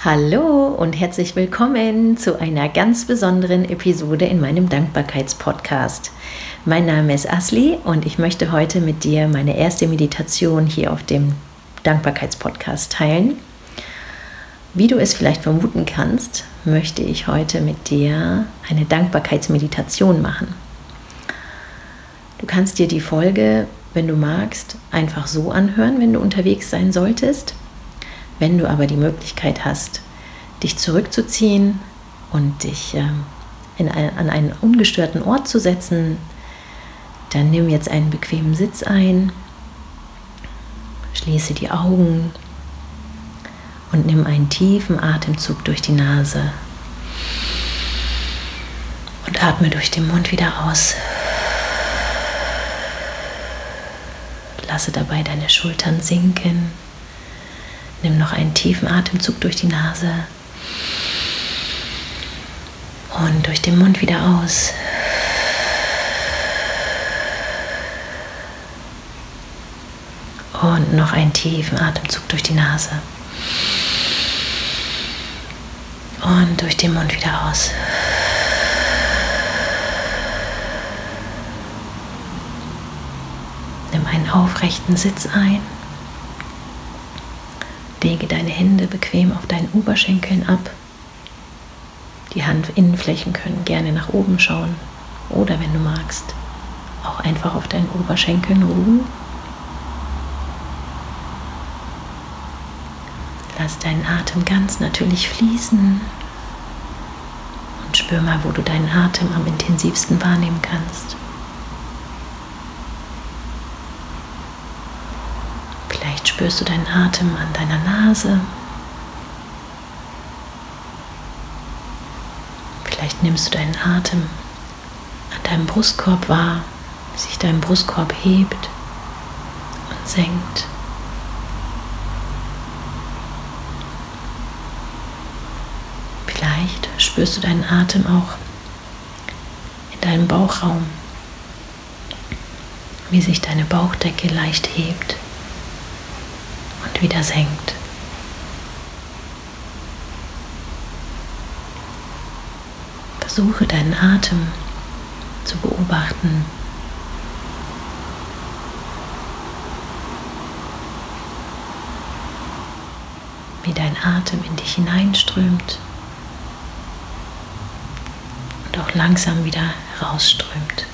Hallo und herzlich willkommen zu einer ganz besonderen Episode in meinem Dankbarkeitspodcast. Mein Name ist Asli und ich möchte heute mit dir meine erste Meditation hier auf dem Dankbarkeitspodcast teilen. Wie du es vielleicht vermuten kannst, möchte ich heute mit dir eine Dankbarkeitsmeditation machen. Du kannst dir die Folge, wenn du magst, einfach so anhören, wenn du unterwegs sein solltest. Wenn du aber die Möglichkeit hast, dich zurückzuziehen und dich an einen ungestörten Ort zu setzen, dann nimm jetzt einen bequemen Sitz ein, schließe die Augen und nimm einen tiefen Atemzug durch die Nase und atme durch den Mund wieder aus. Lasse dabei deine Schultern sinken. Nimm noch einen tiefen Atemzug durch die Nase und durch den Mund wieder aus. Und noch einen tiefen Atemzug durch die Nase und durch den Mund wieder aus. Nimm einen aufrechten Sitz ein. Lege deine Hände bequem auf deinen Oberschenkeln ab. Die Handinnenflächen können gerne nach oben schauen oder, wenn du magst, auch einfach auf deinen Oberschenkeln ruhen. Lass deinen Atem ganz natürlich fließen und spür mal, wo du deinen Atem am intensivsten wahrnehmen kannst. Vielleicht spürst du deinen Atem an deiner Nase. Vielleicht nimmst du deinen Atem an deinem Brustkorb wahr, wie sich dein Brustkorb hebt und senkt. Vielleicht spürst du deinen Atem auch in deinem Bauchraum, wie sich deine Bauchdecke leicht hebt und wieder senkt. Versuche deinen Atem zu beobachten. Wie dein Atem in dich hineinströmt und auch langsam wieder herausströmt.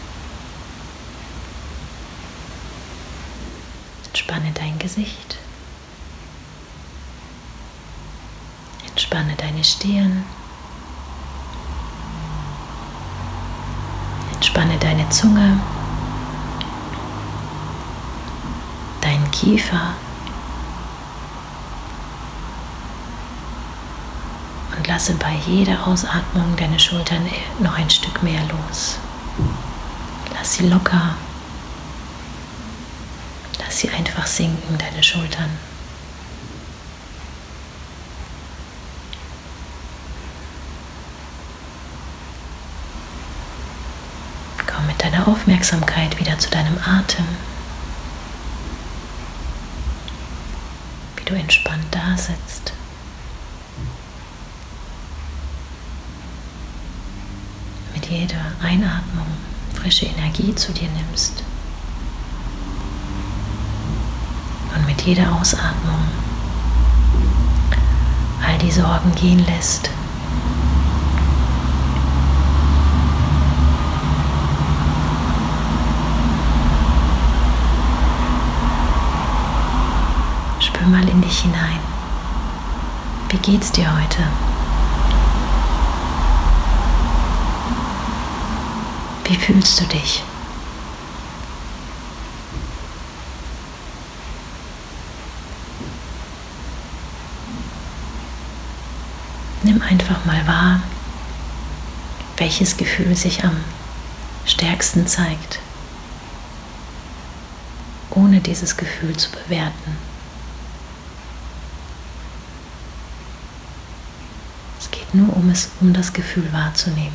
Entspanne dein Gesicht. Entspanne deine Stirn. Entspanne deine Zunge, deinen Kiefer und lasse bei jeder Ausatmung deine Schultern noch ein Stück mehr los. Lass sie locker. Lass sie einfach sinken, deine Schultern. Komm mit deiner Aufmerksamkeit wieder zu deinem Atem. Wie du entspannt da sitzt. Mit jeder Einatmung frische Energie zu dir nimmst. Und mit jeder Ausatmung all die Sorgen gehen lässt. Spür mal in dich hinein. Wie geht's dir heute? Wie fühlst du dich? Nimm einfach mal wahr, welches Gefühl sich am stärksten zeigt, ohne dieses Gefühl zu bewerten. Es geht nur um das Gefühl wahrzunehmen.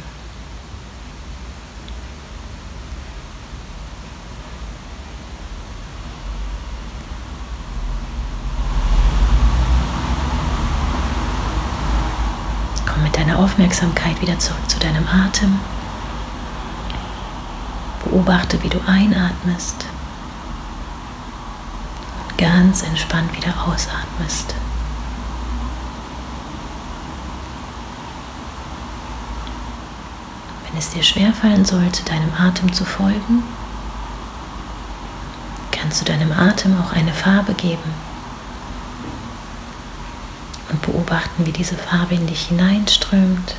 mit deiner Aufmerksamkeit wieder zurück zu deinem Atem. Beobachte, wie du einatmest und ganz entspannt wieder ausatmest. Wenn es dir schwerfallen sollte, deinem Atem zu folgen, kannst du deinem Atem auch eine Farbe geben und beobachten, wie diese Farbe in dich hineinströmt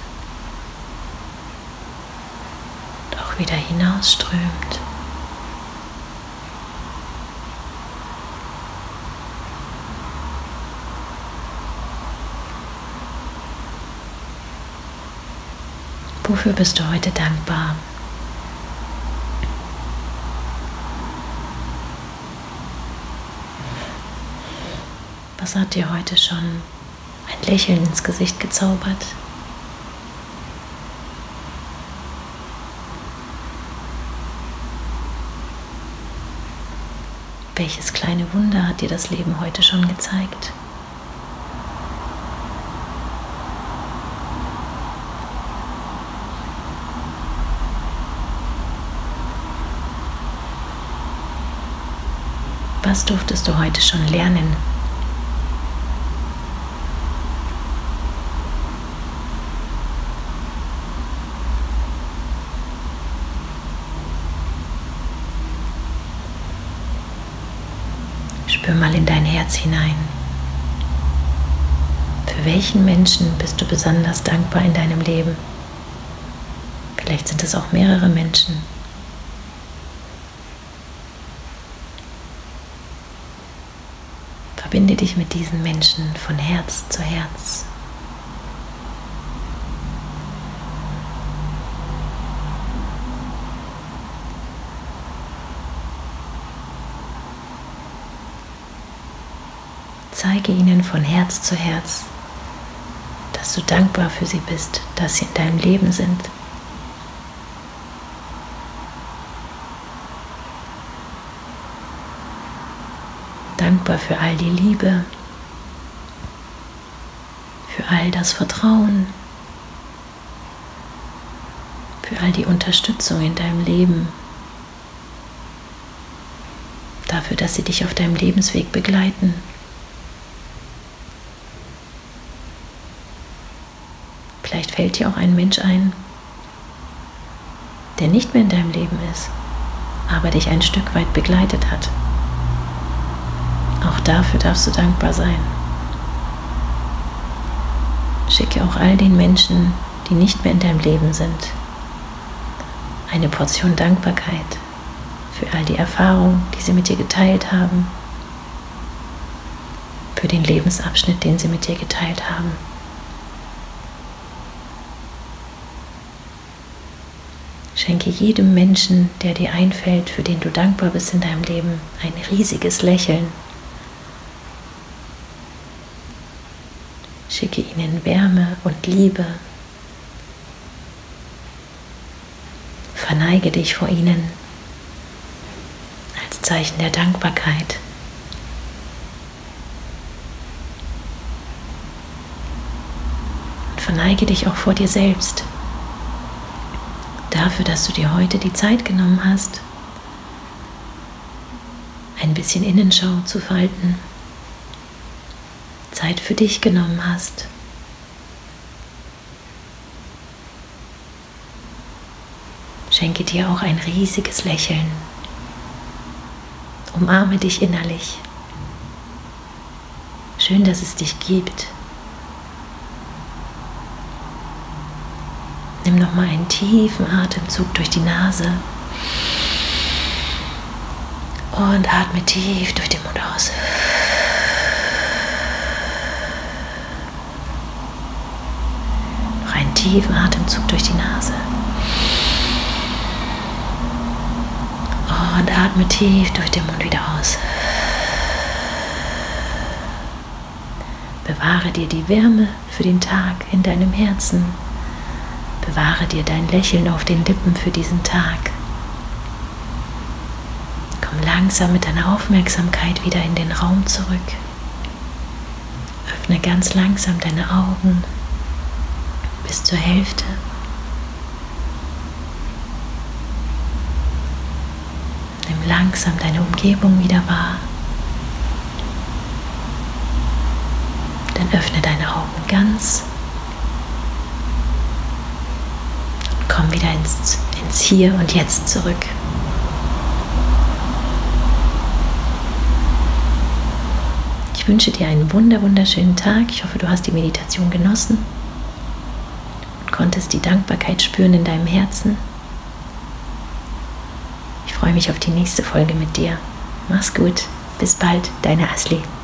und auch wieder hinausströmt. Wofür bist du heute dankbar? Was hat dir heute schon ein Lächeln ins Gesicht gezaubert? Welches kleine Wunder hat dir das Leben heute schon gezeigt? Was durftest du heute schon lernen? Spür mal in dein Herz hinein. Für welchen Menschen bist du besonders dankbar in deinem Leben? Vielleicht sind es auch mehrere Menschen. Verbinde dich mit diesen Menschen von Herz zu Herz. Zeige ihnen von Herz zu Herz, dass du dankbar für sie bist, dass sie in deinem Leben sind. Dankbar für all die Liebe, für all das Vertrauen, für all die Unterstützung in deinem Leben, dafür, dass sie dich auf deinem Lebensweg begleiten. Vielleicht fällt dir auch ein Mensch ein, der nicht mehr in deinem Leben ist, aber dich ein Stück weit begleitet hat. Auch dafür darfst du dankbar sein. Schicke auch all den Menschen, die nicht mehr in deinem Leben sind, eine Portion Dankbarkeit für all die Erfahrungen, die sie mit dir geteilt haben, für den Lebensabschnitt, den sie mit dir geteilt haben. Schenke jedem Menschen, der dir einfällt, für den du dankbar bist in deinem Leben, ein riesiges Lächeln. Schicke ihnen Wärme und Liebe. Verneige dich vor ihnen als Zeichen der Dankbarkeit. Und verneige dich auch vor dir selbst. Dafür, dass du dir heute die Zeit genommen hast, ein bisschen Innenschau zu halten, Zeit für dich genommen hast. Schenke dir auch ein riesiges Lächeln. Umarme dich innerlich. Schön, dass es dich gibt. Nimm nochmal einen tiefen Atemzug durch die Nase und atme tief durch den Mund aus. Noch einen tiefen Atemzug durch die Nase und atme tief durch den Mund wieder aus. Bewahre dir die Wärme für den Tag in deinem Herzen. Bewahre dir dein Lächeln auf den Lippen für diesen Tag. Komm langsam mit deiner Aufmerksamkeit wieder in den Raum zurück. Öffne ganz langsam deine Augen. bis zur Hälfte. Nimm langsam deine Umgebung wieder wahr. Dann öffne deine Augen ganz und komm wieder ins Hier und Jetzt zurück. Ich wünsche dir einen wunderschönen Tag. Ich hoffe, du hast die Meditation genossen und konntest die Dankbarkeit spüren in deinem Herzen. Ich freue mich auf die nächste Folge mit dir. Mach's gut. Bis bald, deine Asli.